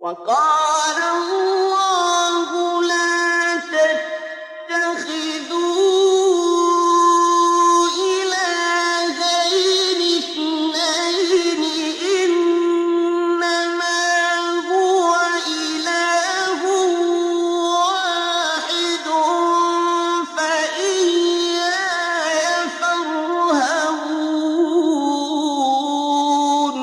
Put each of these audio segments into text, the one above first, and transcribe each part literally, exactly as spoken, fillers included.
وقال الله لا تتخذوا إلهين اثنين إنما هو إله واحد فإياي فارهبون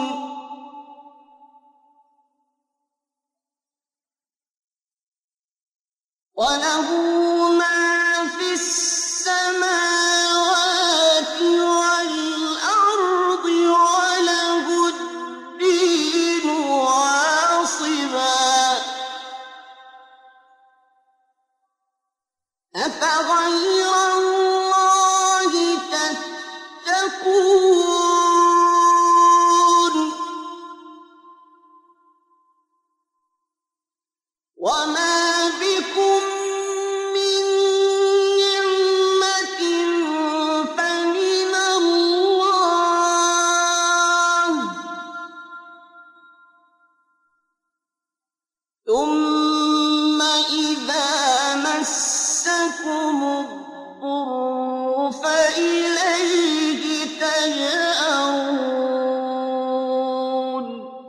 وله ما في السماوات والأرض وله الدين واصبا أفغير الله تتقون وما بكم من نعمة فمن الله ثم إذا مسكم الضر فإليه تجأرون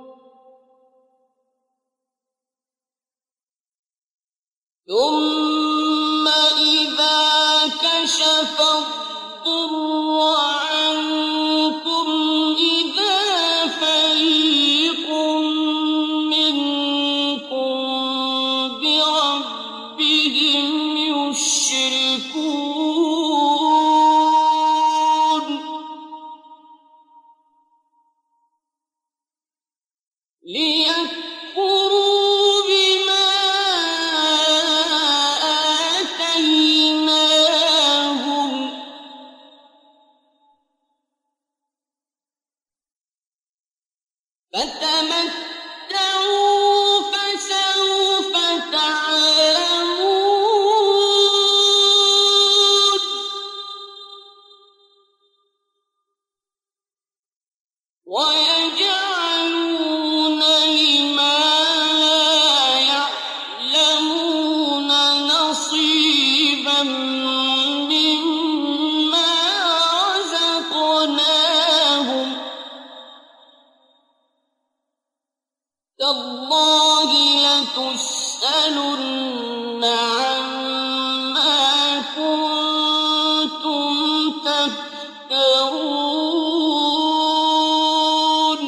ثم إذا كشف الضر عنكم إذا فريق منكم بربهم يشركون ليكفروا بما آتيناهم فتمتعوا فسوف تعلمون ويجعلون لما لا يعلمون نصيبا مما رزقناهم تالله لتسألن عما كنتم تفترون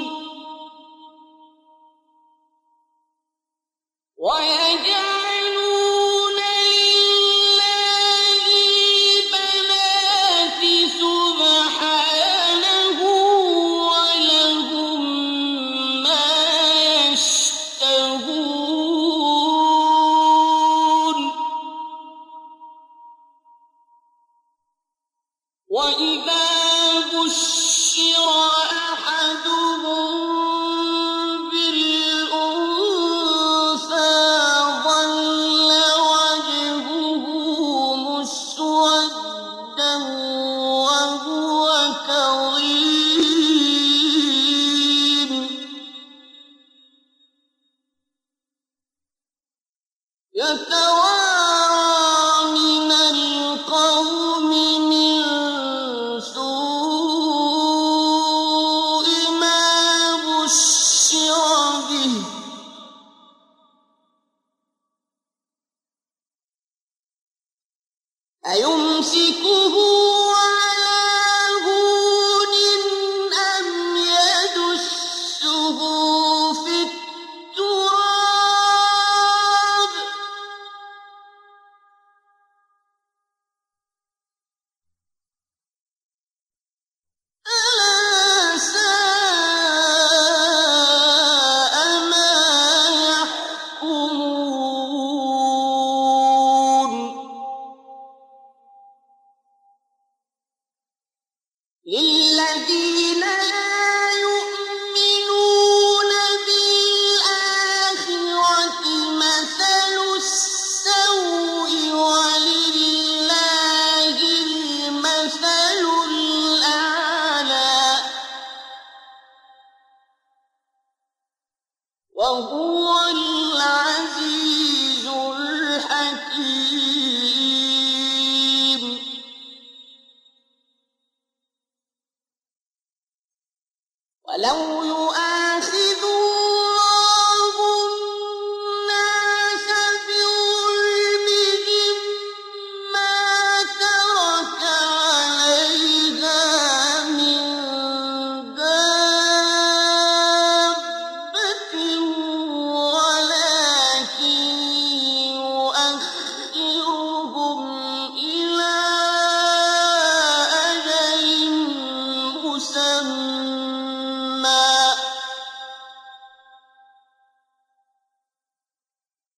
ويجعلون لله البنات سبحانه ولهم ما يشتهون وإذا بشر أحدهم بالأنثى ظل وجهه مسودا وهو كظيم يتوارى من القوم من سوء ما بشر به أيمسكه على هون أم يدسه في التراب ألا ساء ما يحكمون للذين لا يؤمنون بالآخرة مثل السوء ولله المثل الأعلى وهو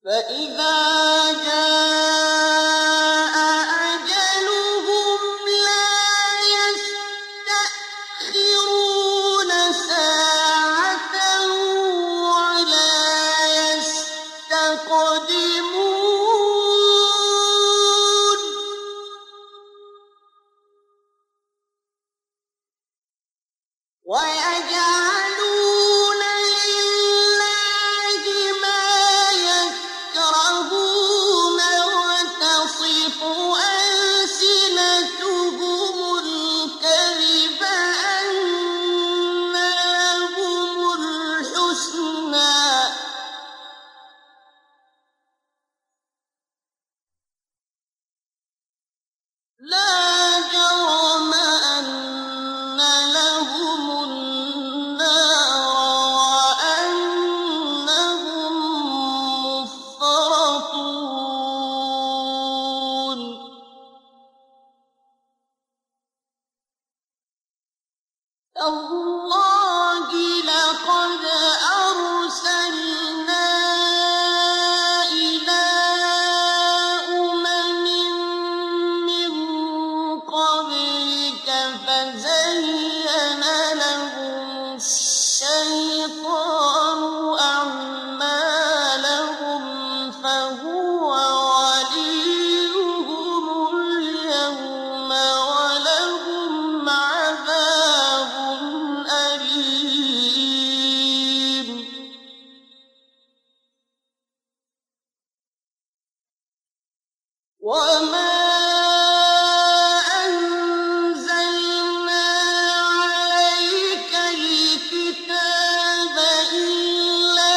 فإذا جاء أجلهم لا يستأخرون ساعة ولا يستقدمون ويجعلون لله ما يكرهون وتصف ألسنتهم الكذب أن لهم الحسنى لا جرم أن لهم النار وأنهم مفرطون تالله لقد أرسلنا إلى أمم من قبلك فزين لهم الشيطان أعمالهم فهو وليهم اليوم ولهم عذاب أليم وما أنزلنا عليك الكتاب إلا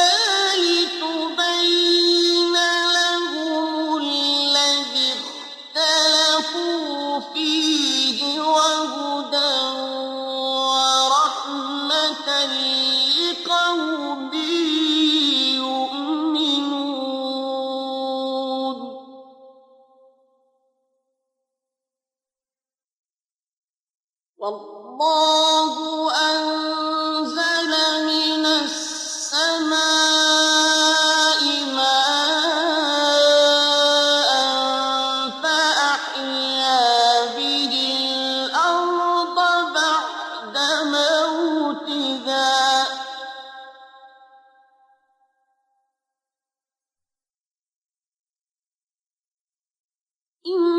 لتبين لهم الذي اختلفوا فيه وهدى ورحمة لقوم يؤمنون والله أنزل من السماء ماء فأحيا به الأرض بعد موتها إن